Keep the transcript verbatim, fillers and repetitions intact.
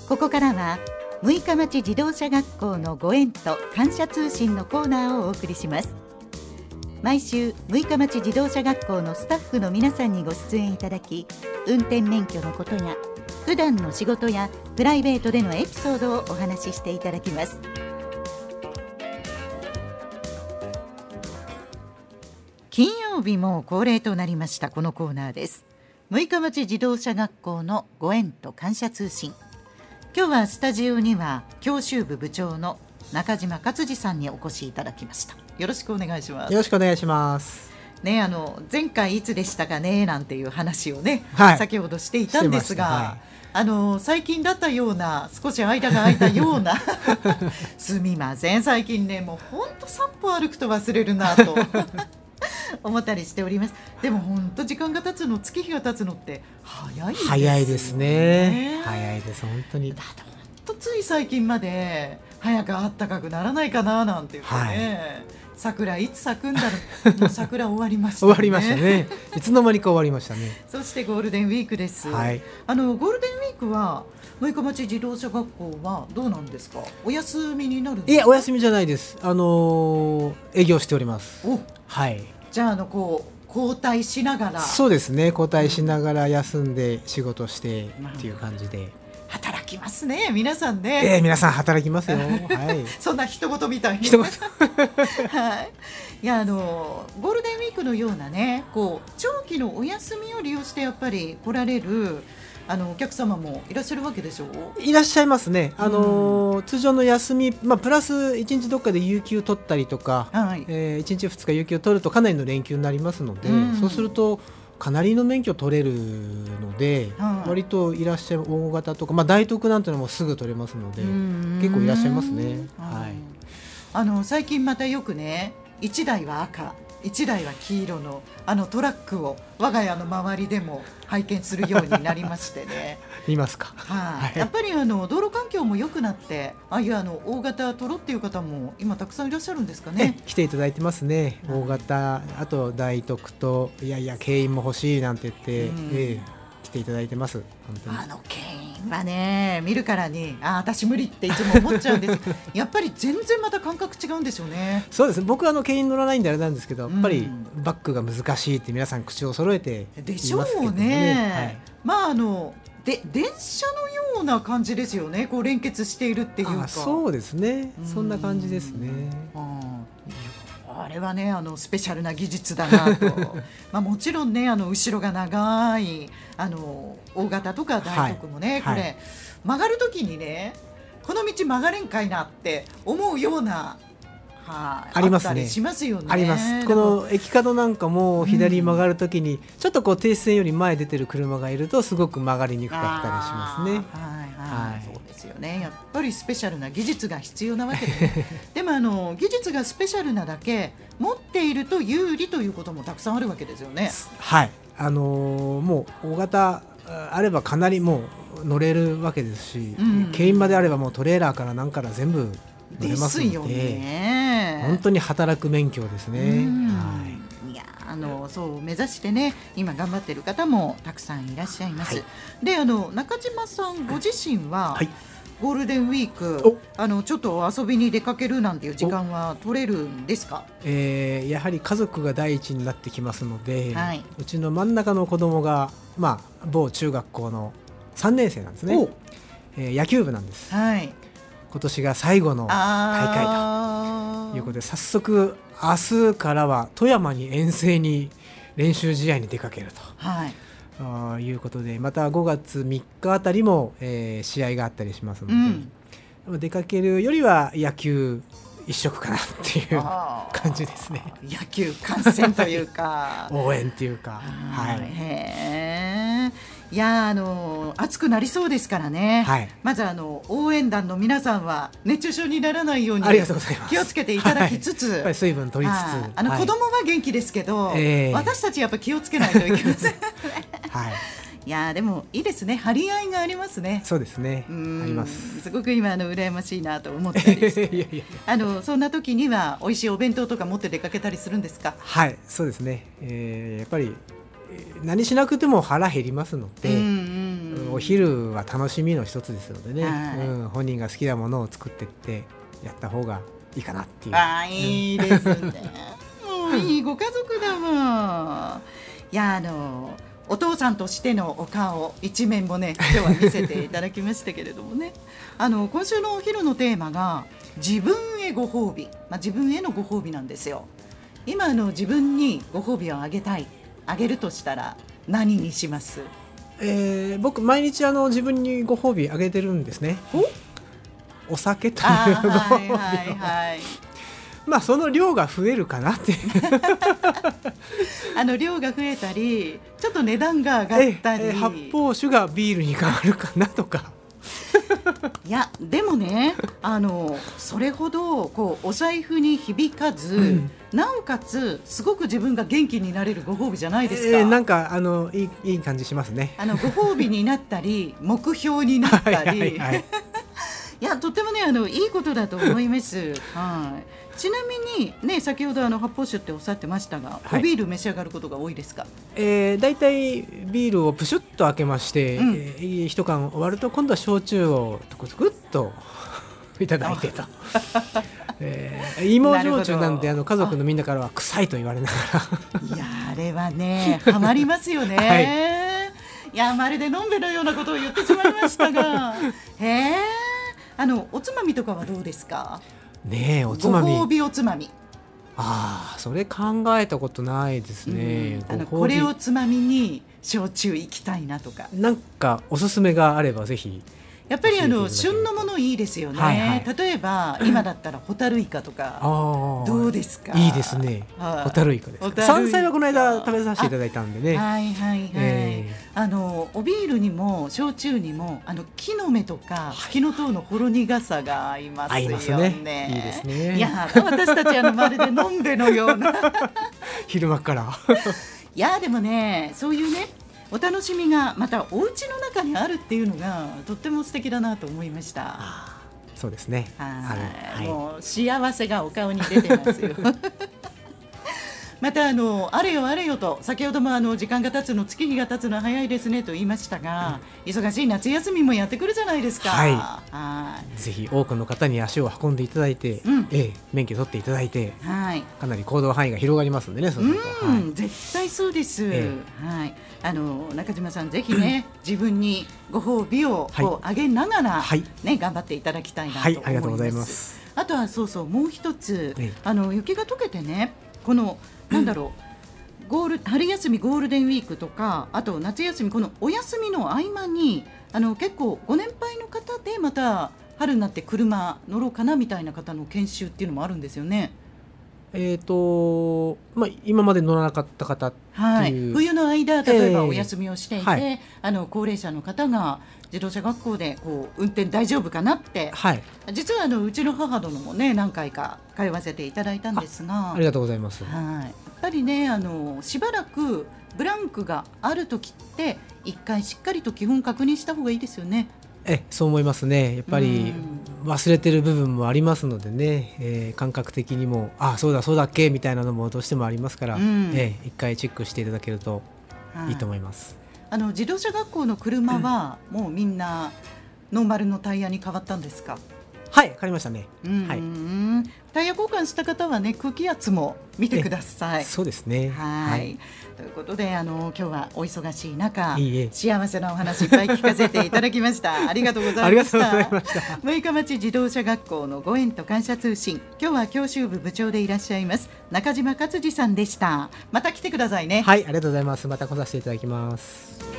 ここからは六日町自動車学校のご縁と感謝通信のコーナーをお送りします。毎週六日町自動車学校のスタッフの皆さんにご出演いただき、運転免許のことや普段の仕事やプライベートでのエピソードをお話ししていただきます。金曜日も恒例となりましたこのコーナーです。六日町自動車学校のご縁と感謝通信。今日はスタジオには教習部部長の中島勝次さんにお越しいただきました。よろしくお願いします。 よろしくお願いしますね、あの前回いつでしたかねなんていう話をね、 はい、 先ほどしていたんですが、 はい、 あの最近だったような少し間が空いたようなすみません、最近ねもうほんと散歩歩くと忘れるなと思ったりしております。でも本当時間が経つの、月日が経つのって早いですね。 早いですね。早いです本当に。 だって本当つい最近まで早くあったかくならないかななんて言ってね、はい、桜いつ咲くんだろう。もう桜終わりましたね。 終わりましたね。いつの間にか終わりましたね。 そしてゴールデンウィークです、はい、あのゴールデンウィークは六日町自動車学校はどうなんですか？お休みになるんですか？ いや、お休みじゃないです。あのー、営業しております。 お、 はい。 じゃあ、あのこう交代しながら。 そうですね、交代しながら休んで仕事してっていう感じで、うん、 働きますね皆さんね。 えー、皆さん働きますよ、はい、 そんな一言みたいに一言はい、いやあのゴールデンウィークのようなね、こう長期のお休みを利用してやっぱり来られるあのお客様もいらっしゃるわけでしょう？ いらっしゃいますね。あのー、通常の休み、まあ、プラスいちにちどっかで有給取ったりとか、はい、えー、いちにちふつか有給取るとかなりの連休になりますので、うん、そうするとかなりの免許取れるので、はい、割といらっしゃる大型とか、まあ、大徳なんてのもすぐ取れますので結構いらっしゃいますね、はい、 あの最近またよくね、いちだいは赤いちだいは黄色のあのトラックを我が家の周りでも拝見するようになりましてねいますか、 はい、やっぱりあの道路環境も良くなって、ああいうあの大型トロっていう方も今たくさんいらっしゃるんですかね。 来ていただいてますね。大型、あと大徳といやいや牽引も欲しいなんて言って、うん、えー、来ていただいてます。本当にあの牽引はね、見るからにあ私無理っていつも思っちゃうんですやっぱり全然また感覚違うんでしょうね。 そうですね、僕はあの牽引乗らないんであれなんですけど、やっぱりバックが難しいって皆さん口を揃えて言いますけどね。でしょうね、はい、 まああので電車のような感じですよね、こう連結しているっていうか。 あ、そうですね、そんな感じですね。 ああれはね、あのスペシャルな技術だなとまあもちろんね、あの後ろが長いあの大型とか大徳もね、はい、これ、はい、曲がるときにね、この道曲がれんかいなって思うような、はあ、 ありますね。 あったりしますよね。 あります。この駅角なんかも左に曲がるときに、うん、ちょっとこう停止線より前出てる車がいるとすごく曲がりにくかったりしますね。 はいはいはい、そうですよね。やっぱりスペシャルな技術が必要なわけで、ね、でもあの技術がスペシャルなだけ持っていると有利ということもたくさんあるわけですよね。 はい、あのー、もう大型あればかなりもう乗れるわけですし、うん、牽引まであればもうトレーラーから何から全部乗れますので、ですよね、本当に働く免許ですね。はい、 いやあのそう目指してね、今頑張っている方もたくさんいらっしゃいます。はい、であの中島さんご自身は、はい、ゴールデンウィークあのちょっと遊びに出かけるなんていう時間は取れるんですか？ えー、やはり家族が第一になってきますので、はい、うちの真ん中の子供が、まあ、某中学校のさんねん生なんですね。えー、野球部なんです。はい、今年が最後の大会ということで、早速明日からは富山に遠征に練習試合に出かけると、はい、あいうことで、またごがつみっかあたりも、えー、試合があったりしますので、うん、出かけるよりは野球一色かなっていう感じですね。 野球観戦というか応援というか、はい、 へー、いやあの暑くなりそうですからね、はい、まずあの応援団の皆さんは熱中症にならないように気をつけていただきつつ、 はい、水分取りつつ、 あの、はい、子供は元気ですけど、えー、私たちやっぱ気をつけないといけませんはい、いやでもいいですね、張り合いがありますね。 そうですね、あります。 すごく今あの羨ましいなと思ったりしていやいやあのそんな時には美味しいお弁当とか持って出かけたりするんですか？ はい、そうですね、えー、やっぱり何しなくても腹減りますので、うんうん、 お昼は楽しみの一つですのでね、 はい、 うん、本人が好きなものを作ってってやった方がいいかなっていう。 あ、いいですねもういいご家族だわ。いや、あのお父さんとしてのお顔一面もね今日は見せていただきましたけれどもねあの今週のお昼のテーマが自分へご褒美、まあ、自分へのご褒美なんですよ。今あの自分にご褒美をあげたい、あげるとしたら何にします？ えー、僕毎日あの自分にご褒美あげてるんですね。おお酒というご褒美を、はいはいはい、まあその量が増えるかなってあの量が増えたりちょっと値段が上がったり、ええ、 発泡酒がビールに変わるかなとかいやでもね、あのそれほどこうお財布に響かず、うん、なおかつすごく自分が元気になれるご褒美じゃないですか。 えー、なんかあのいい、いい感じしますね。 あのご褒美になったり目標になったりはいはい、はい、いやとてもねあのいいことだと思います、はい、ちなみに、ね、先ほどあの発泡酒っておっしゃってましたが、はい、おビール召し上がることが多いですか？ えー、だいたいビールをプシュッと開けまして、うん、えー、一缶終わると今度は焼酎をトクトクっといただいてとえー、芋焼酎なんてあの家族のみんなからは臭いと言われながらいやあれはねハマりますよね、はい、いやまるでのんべのようなことを言ってしまいましたがへえ、あのおつまみとかはどうですか？ ねえ、おつまみ、 ご褒美おつまみ。 ああ、それ考えたことないですね、 うん、あのこれをつまみに焼酎行きたいなとか、 なんかおすすめがあればぜひ。 やっぱりあの旬のものいいですよね、はいはい、例えば今だったらホタルイカとかどうですか？ いいですね、ホタルイカですか。山菜はこの間食べさせていただいたんでね、 はいはいはい、えー、あのおビールにも焼酎にもあの木の芽とかフキノトウのほろ苦さが合いますよね。合いますね、 いいですね。 いや私たちあのまるでのんべのような昼間からいやでもね、そういうねお楽しみがまたお家の中にあるっていうのがとっても素敵だなと思いました。 あ、そうですね、 はい、はい、もう幸せがお顔に出てますよまたあのあれよあれよと先ほどもあの時間が経つの月日が経つの早いですねと言いましたが、うん、忙しい夏休みもやってくるじゃないですか。 はい、はい、ぜひ多くの方に足を運んでいただいて、うん、ええ、免許取っていただいて、はい、かなり行動範囲が広がりますんでね。そうすると、うん、 はい、絶対そうです、ええ、はい、あの中島さんぜひね自分にご褒美をこう、はい、上げながら、はい、ね、頑張っていただきたいなと思います、はい、ありがとうございます。あとはそうそうもう一つ、ええ、あの雪が溶けてね、このなんだろう、ゴール春休みゴールデンウィークとかあと夏休みこのお休みの合間にあの結構ご年配の方でまた春になって車乗ろうかなみたいな方の研修っていうのもあるんですよね。 えーとまあ、今まで乗らなかった方っていう、はい、 冬の間例えばお休みをしていて、えーはい、あの高齢者の方が自動車学校でこう運転大丈夫かなって、はい、実はあのうちの母殿もね何回か通わせていただいたんですがあ, ありがとうございます、 はい、やっぱりねあのしばらくブランクがあるときって一回しっかりと基本確認した方がいいですよね。 えそう思いますね。やっぱり忘れてる部分もありますのでね、えー、感覚的にもあそうだそうだっけみたいなのもどうしてもありますから、うん、えー、一回チェックしていただけるといいと思います。 あの自動車学校の車はもうみんなノーマルのタイヤに変わったんですか？ はい、変わりましたね、 うん、はい、タイヤ交換した方はね空気圧も見てください。 そうですね。 はい、はい、ということであの今日はお忙しい中いいえ幸せなお話いっぱい聞かせていただきましたありがとうございました。 ありがとうございました。 六日町自動車学校のご縁と感謝通信、今日は教習部部長でいらっしゃいます中島勝次さんでした。また来てくださいね。 はい、ありがとうございます。また来させていただきます。